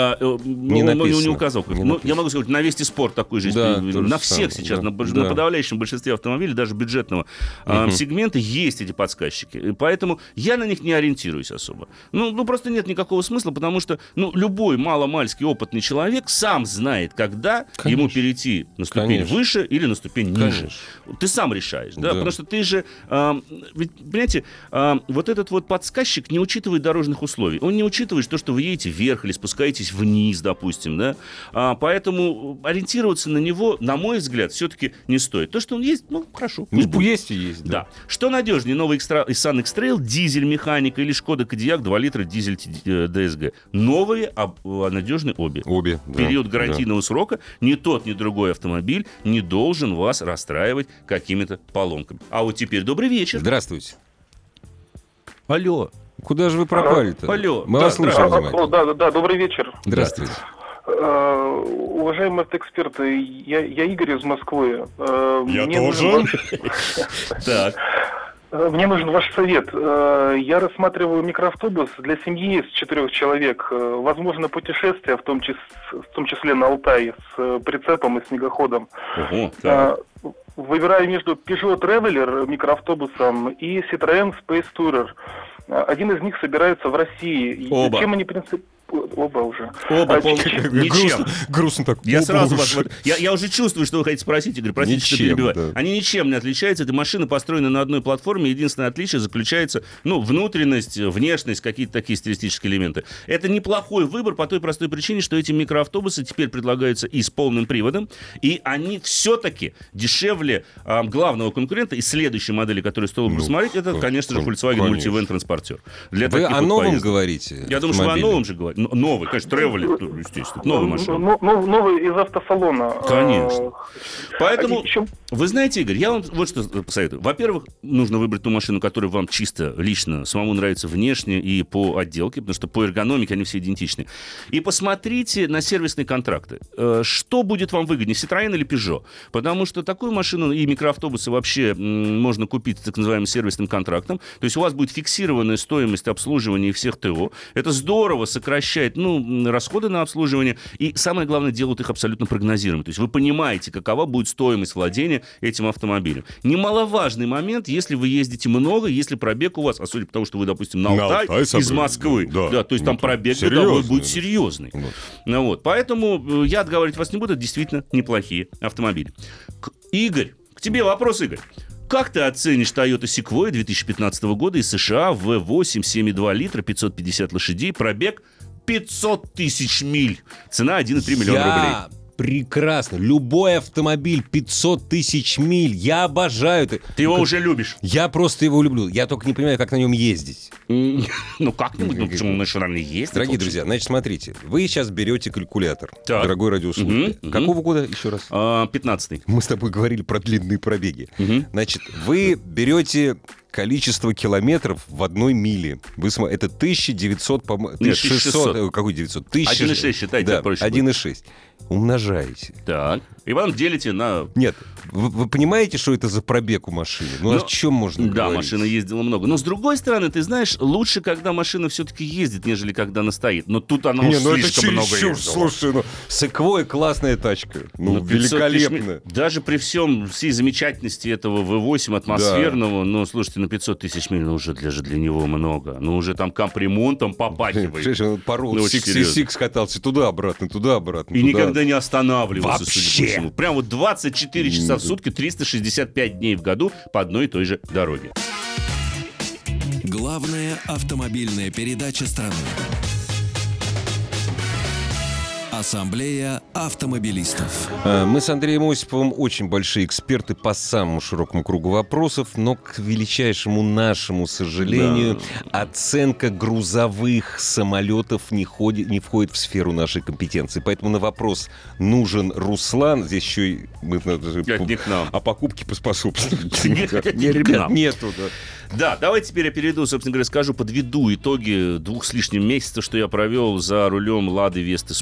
А, не, ну, написано. не указал. Не ну, я могу сказать, на Вести Спорт такой же. Да, на всех самое, сейчас, да, на, да. на подавляющем большинстве автомобилей, даже бюджетного uh-huh. э, сегмента, есть эти подсказчики. И поэтому я на них не ориентируюсь особо. Ну, ну, просто нет никакого смысла, потому что ну, любой маломальский опытный человек сам знает, когда Конечно. ему перейти на ступень Конечно. выше или на ступень Конечно. ниже. Ты сам решаешь, да? Да. Потому что ты же, э, ведь, понимаете, э, вот этот вот подсказчик не учитывает дорожных условий. Он не учитывает то, что вы едете вверх или спускаетесь вниз, допустим, да? А, поэтому ориентироваться на него, на мой взгляд, все-таки не стоит. То, что он есть, ну, хорошо. Ну, есть и есть, да. Да. Что надежнее, новый Nissan X-Trail, дизель, механика или Шкода Кодиак, два литра, дизель ди эс джи. Новые, а надежные обе. Обе, да. Период гарантийного да. срока ни тот, ни другой автомобиль не должен вас расстраивать какими-то поломками. А вот теперь добрый вечер. Здравствуйте. Алло. Куда же вы пропали-то? Алло. Мы да, вас слушаем Да, внимательно. да, да, да, добрый вечер. Здравствуйте. Э, Уважаемые автоэксперты, я, я Игорь из Москвы. Э, Я мне тоже. нужен ваш- Так. Э, Мне нужен ваш совет. Э, Я рассматриваю микроавтобус для семьи из четырех человек. Э, Возможно, путешествие, в том, чис- в том числе на Алтай, с э, прицепом и снегоходом. Ого, так. Э, Выбираю между Peugeot Traveler микроавтобусом и Citroën Space Tourer. Э, Один из них собирается в России. И Оба. Чем они принципиально... Оба уже. Оба А, пол- чем- Ничем. Грустно, грустно так. Я Оба сразу вас... уже. вот- я, я уже чувствую, что вы хотите спросить, Игорь, простите, что Ничем, перебиваю. да. Они ничем не отличаются. Эта машина построена на одной платформе. Единственное отличие заключается, ну, внутренность, внешность, какие-то такие стилистические элементы. Это неплохой выбор по той простой причине, что эти микроавтобусы теперь предлагаются и с полным приводом, и они все-таки дешевле а, главного конкурента и следующей модели, которую стоило бы Ну, посмотреть, это, конечно же, Volkswagen конечно. Multivan Транспортер. Для Вы таких о вот новом поездок. говорите? Я думаю, что вы о автомобиле? новом же говорите. Ну, новый, конечно, Traveler, ну, естественно. Новая машина. Ну, ну, новый из автосалона. Конечно. Э, Поэтому, а еще- вы знаете, Игорь, я вам вот что посоветую. Во-первых, нужно выбрать ту машину, которая вам чисто, лично, самому нравится внешне и по отделке, потому что по эргономике они все идентичны. И посмотрите на сервисные контракты. Э, Что будет вам выгоднее, Citroën или Peugeot? Потому что такую машину и микроавтобусы вообще м, можно купить с так называемым сервисным контрактом. То есть у вас будет фиксированная стоимость обслуживания и всех ТО. Это здорово сокращает, ну, расходы на обслуживание. И самое главное, делают их абсолютно прогнозируемыми. То есть вы понимаете, какова будет стоимость владения этим автомобилем. Немаловажный момент, если вы ездите много, если пробег у вас, а судя по тому, что вы, допустим, на На Алтай, Алтай из собрали, Москвы, да. да, то есть там Ну, пробег серьезный, годовой будет да. серьезный. Вот. Ну, вот. Поэтому э, я отговаривать вас не буду, это действительно неплохие автомобили. К- Игорь, к тебе вопрос, Игорь. Как ты оценишь Toyota Sequoia две тысячи пятнадцатого года из США, ви восемь, семь и два литра, пятьсот пятьдесят лошадей, пробег пятьсот тысяч миль, цена один и три миллиона рублей? Я прекрасно. Любой автомобиль пятьсот тысяч миль. Я обожаю это. Ты его Как- уже любишь? Я просто его люблю. Я только не понимаю, как на нем ездить. Ну, как-нибудь, ну, почему мы что, есть? Дорогие друзья, значит, смотрите. Вы сейчас берете калькулятор, Так. дорогой радиослушатель. Мгм, Какого года, еще раз? А, пятнадцатый. Мы с тобой говорили про длинные пробеги. Мгм. Значит, вы берете количество километров в одной миле. Вы смо- это тысяча девятьсот, по-моему, Нет, тысяча шестьсот, тысяча шестьсот. э, какой девятьсот? тысяча один и шесть считайте, да, проще один и шесть. Умножаете. Так. И вам делите на... Нет, вы, вы понимаете, что это за пробег у машины? Ну, Ну, о чем можно Да, говорить? машина ездила много. Но, с другой стороны, ты знаешь, лучше, когда машина все-таки ездит, нежели когда она стоит. Но тут она Не, уж ну это слишком много чересчур, ездила. слушай, ну, Секвойя классная тачка. Ну, Ну, пятьсот тысяч великолепная. ми- Даже при всем, всей замечательности этого ви восемь атмосферного, ну, слушайте, на пятьсот тысяч миль, ну, уже для, же для него много. Ну, уже там капремонтом попахивает. Слушай, он порол Ну, в очень Six серьезно. Six катался туда-обратно, туда-обратно. И туда. никогда не останавливался, судя Вообще. по всему. Прям вот двадцать четыре часа в сутки, триста шестьдесят пять дней в году по одной и той же дороге. Главная автомобильная передача страны. Ассамблея автомобилистов. А, Мы с Андреем Осиповым очень большие эксперты по самому широкому кругу вопросов, но, к величайшему нашему сожалению, оценка грузовых самолетов не, ходит, не входит в сферу нашей компетенции. Поэтому на вопрос «нужен Руслан?» здесь еще и мы надо же Это не к нам. о покупке поспособствовать. Не- Никак. не к Ребят, нам. нету, да. Да, давайте теперь я перейду, собственно говоря, скажу, подведу итоги двух с лишним месяцев, что я провел за рулем Лады Весты Спорт.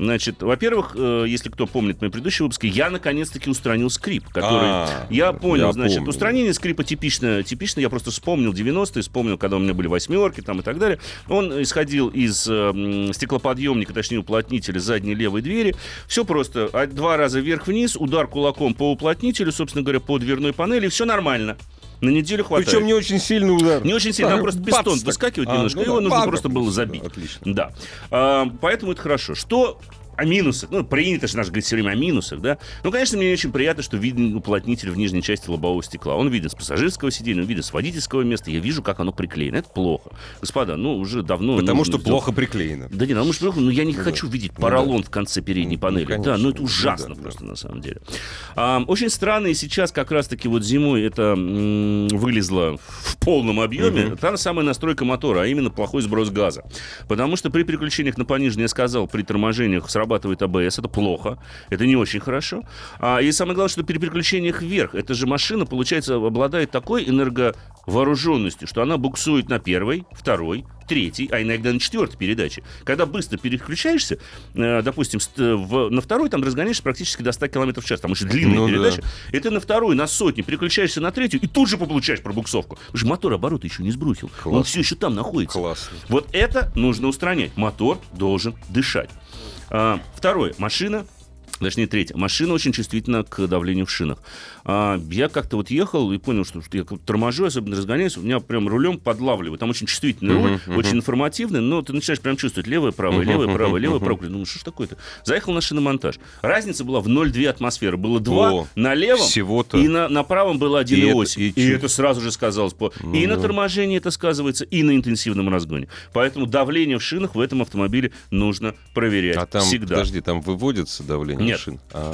Значит, во-первых, э, если кто помнит мои предыдущие выпуски, я наконец-таки устранил скрип, который... А, я понял, я значит, помню. устранение скрипа типично, типично, я просто вспомнил девяностые, вспомнил, когда у меня были восьмерки там и так далее. Он исходил из э, стеклоподъемника, точнее уплотнителя задней левой двери. Все просто. Два раза вверх-вниз, удар кулаком по уплотнителю, собственно говоря, по дверной панели, и все нормально. На неделю хватает. Причем не очень сильный удар. Не очень сильно, там просто Бац, пистон так. выскакивает А, немножко, ну его да, нужно бац, просто было забить. Отлично. Да. А, поэтому это хорошо. Что о минусах? Ну, принято же нас говорить все время о минусах, да? Ну, конечно, мне не очень приятно, что виден уплотнитель в нижней части лобового стекла. Он виден с пассажирского сиденья, он виден с водительского места. Я вижу, как оно приклеено. Это плохо. Господа, ну, уже давно... Потому что сделать. плохо приклеено. Да не, ну, может, плохо, но я не Ну, хочу да. видеть Ну, поролон да. в конце передней Ну, панели. конечно. Да, ну, это Ну, ужасно да, просто, да. на самом деле. А, очень странно, и сейчас как раз-таки вот зимой это м, вылезло в полном объеме. Мгм. Та самая настройка мотора, а именно плохой сброс газа. Потому что при переключениях на пониженное, я сказал, при торможениях срабатывает а бэ эс. Это плохо. Это не очень хорошо. А, и самое главное, что при переключениях вверх, эта же машина, получается, обладает такой энерговооруженностью, что она буксует на первой, второй, третьей, а иногда на четвертой передаче. Когда быстро переключаешься, э, допустим, ст- в, на второй там разгоняешься практически до ста километров в час, там очень длинная Ну, передача, да. и ты на второй, на сотни переключаешься на третью, и тут же получаешь пробуксовку. Потому что мотор обороты еще не сбросил. Он Класс. все еще там находится. Классно. Вот это нужно устранять. Мотор должен дышать. А, второе. Машина. Точнее, третье. Машина очень чувствительна к давлению в шинах. А, я как-то вот ехал и понял, что, что я как торможу, особенно разгоняюсь, у меня прям рулем подлавливает. Там очень чувствительный руль, Uh-huh, uh-huh. очень информативный, но ты начинаешь прям чувствовать левое, правое, Uh-huh, левое, правое, uh-huh, левое, uh-huh. правое. Ну, что ж такое-то? Заехал на шиномонтаж. Разница была в ноль целых две атмосферы. Было два О, на левом, всего-то. и на, на правом было один И целых это- восемь. и И, чё? это сразу же сказалось. По... И на Ну. торможении это сказывается, и на интенсивном разгоне. Поэтому давление в шинах в этом автомобиле нужно проверять А там, всегда. подожди, там выводится давление Нет. шин? А,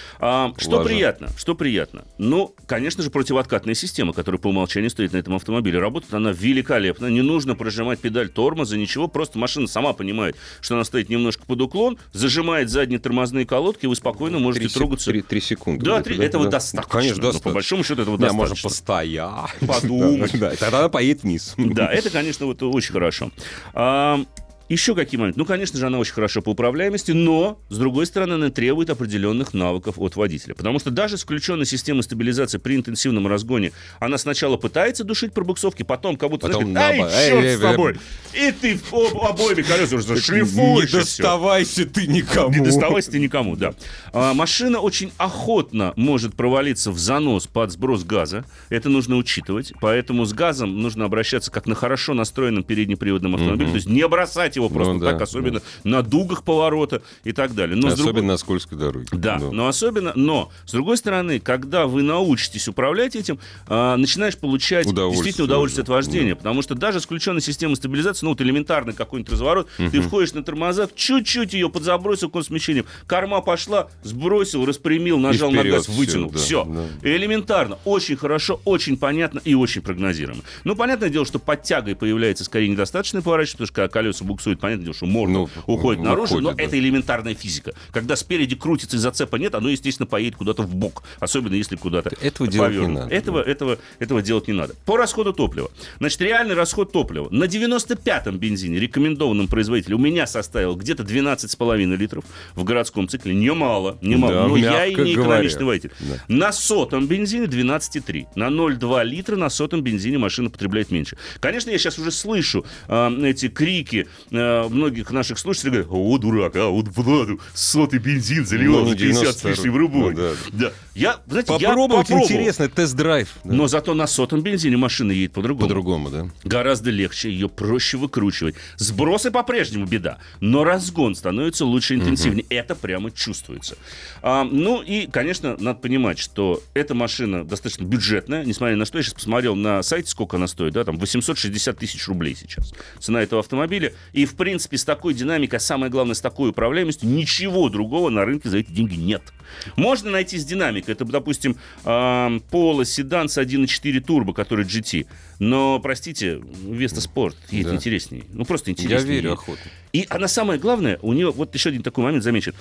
А, что Важно. приятно? Что приятно? Ну, конечно же, противооткатная система, которая по умолчанию стоит на этом автомобиле. Работает она великолепно. Не нужно прожимать педаль тормоза, ничего. Просто машина сама понимает, что она стоит немножко под уклон, зажимает задние тормозные колодки, и вы спокойно можете три, сек- трогаться. три- три секунды. Да, где-то, три- этого да? достаточно. Конечно, Ну, достаточно. по большому счету этого Да, можно достаточно. постоять. Подумать. Да, и тогда она поедет вниз. Да, это, конечно, вот очень хорошо. А, еще какие моменты? Ну, конечно же, она очень хорошо по управляемости, но, с другой стороны, она требует определенных навыков от водителя. Потому что даже с включенной системой стабилизации при интенсивном разгоне она сначала пытается душить пробуксовки, потом как будто, Потом знаешь, ай, наоборот. черт Эй, с эй, эй. тобой! И ты об- обоими колесами Не шлифуешь. и всё. доставайся ты никому. Не доставайся ты никому, да. А, машина очень охотно может провалиться в занос под сброс газа. Это нужно учитывать. Поэтому с газом нужно обращаться как на хорошо настроенном переднеприводном автомобиле. Мгм. То есть не бросать его просто Ну да, так, особенно на дугах поворота и так далее. Но с Особенно другой- на скользкой дороге. Да, но особенно, но, с другой стороны, когда вы научитесь управлять этим, а, начинаешь получать Удовольствие действительно удовольствие уже, от вождения, да. потому что даже с включенной системой стабилизации, ну вот элементарный какой-нибудь разворот, ты входишь на тормозах, чуть-чуть ее подзабросил к смещением, корма пошла, сбросил, распрямил, нажал на вперед газ, вытянул, всё, да, все. да. Элементарно, очень хорошо, очень понятно и очень прогнозируемо. Ну, понятное дело, что под тягой появляется скорее недостаточное поворачивание, потому что когда колеса буксуют, понятное дело, что морда Ну, уходит наружу, уходит, но да. это элементарная физика. Когда спереди крутится и зацепа нет, оно, естественно, поедет куда-то в бок, особенно если куда-то Этого делать не повернуто. надо. Этого, этого, этого делать не надо. По расходу топлива. Значит, реальный расход топлива на девяносто пятом бензине, рекомендованном производителем, у меня составил где-то двенадцать с половиной литров в городском цикле. Немало, немало. Да, но я и мягко не говоря. экономичный водитель. Да. На сотом бензине двенадцать и три. На ноль целых два литра на сотом бензине машина потребляет меньше. Конечно, я сейчас уже слышу э, эти крики э, многих наших слушателей. Говорят: о, дурак, а вот Владу сотый бензин заливал Ну, за пятьдесят с девяносто лишним рублей. Ну, да. Да. Я, знаете, я Попробовать попробовал. интересно, тест-драйв. Да. Но зато на сотом бензине машина едет по-другому. По-другому, да. Гораздо легче, ее проще выкручивать. Сбросы по-прежнему беда, но разгон становится лучше, интенсивнее. Это прямо чувствуется. А, ну и, конечно, надо понимать, что эта машина достаточно бюджетная, несмотря на что. Я сейчас посмотрел на сайте, сколько она стоит, да, там восемьсот шестьдесят тысяч рублей сейчас цена этого автомобиля. И, в принципе, с такой динамикой, а самое главное, с такой управляемостью, ничего другого на рынке за эти деньги нет. Можно найти с динамикой. Это, допустим, э, Polo седан с один и четыре турбо, который джи ти. Но, простите, Веста Спорт едет Да. интереснее. Ну, просто интереснее. Я верю едет. охотно. И она, самое главное, у нее, вот еще один такой момент замечен.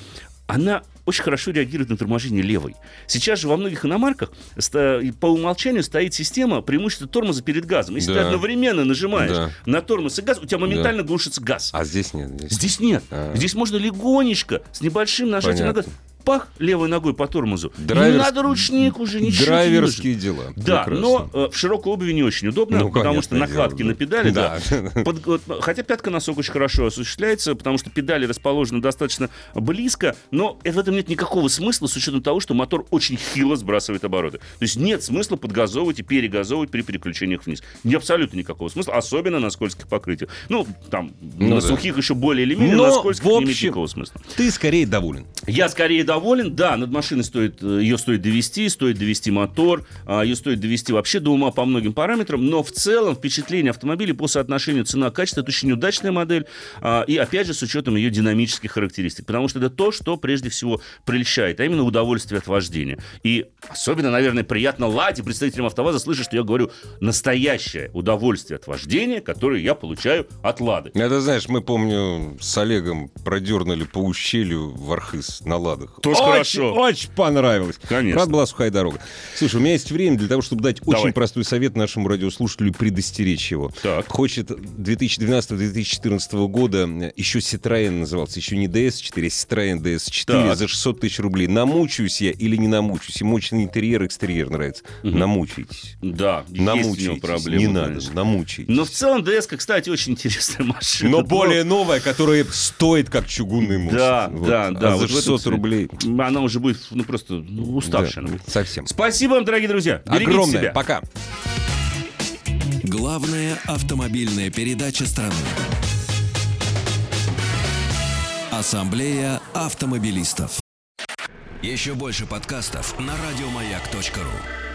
она очень хорошо реагирует на торможение левой. Сейчас же во многих иномарках по умолчанию стоит система преимущества тормоза перед газом. Если да. ты одновременно нажимаешь да. на тормоз и газ, у тебя моментально да. глушится газ. А здесь нет? Здесь, здесь нет. А-а-а. Здесь можно легонечко, с небольшим нажатием Понятно. на газ, пах, левой ногой по тормозу. Драйверс... Не надо ручник уже, ничего Драйверские не дела. Да, Прекрасно. но э, в широкой обуви не очень удобно, ну, потому что накладки дело, на педали. Да. Да. Под, вот, хотя пятка-носок очень хорошо осуществляется, потому что педали расположены достаточно близко, но в этом нет никакого смысла с учетом того, что мотор очень хило сбрасывает обороты. То есть нет смысла подгазовывать и перегазовывать при переключениях вниз. Не абсолютно никакого смысла, особенно на скользких покрытиях. Ну, там, ну, на да. сухих еще более или менее, но, на скользких в общем, не имеет никакого смысла. Ты скорее доволен. Я скорее доволен, да, над машиной стоит, ее стоит довести, стоит довести мотор, ее стоит довести вообще до ума по многим параметрам, но в целом впечатление автомобиля по соотношению цена-качество — это очень удачная модель, и опять же с учетом ее динамических характеристик, потому что это то, что прежде всего прельщает, а именно удовольствие от вождения. И особенно, наверное, приятно Ладе, представителям АвтоВАЗа, слышать, что я говорю настоящее удовольствие от вождения, которое я получаю от Лады. Это, знаешь, мы, помню, с Олегом продернули по ущелью в Архыз на Ладах. Тоже очень, хорошо. Очень понравилось. Конечно. Правда, была сухая дорога. Слушай, у меня есть время для того, чтобы дать Давай. очень простой совет нашему радиослушателю и предостеречь его. Так. Хочет две тысячи двенадцатого - две тысячи четырнадцатого года, еще Citroën назывался, еще не ди эс четыре, а Citroën ди эс четыре за шестьсот тысяч рублей. Намучаюсь я или не намучаюсь? Ему очень интерьер, экстерьер нравится. Угу. Намучайтесь. Да, намучайтесь. Есть у него проблемы. Не конечно. надо, намучайтесь. Но в целом ди эс, кстати, очень интересная машина. Но более новая, которая стоит как чугунный мост. Да, вот. да, да. А вот за шестьсот рублей. Она уже будет, ну, просто ну, уставшая. Да, совсем. Спасибо вам, дорогие друзья. Берегите Огромное. себя. Пока. Главная автомобильная передача страны. Ассамблея автомобилистов. Еще больше подкастов на радиомаяк точка ру.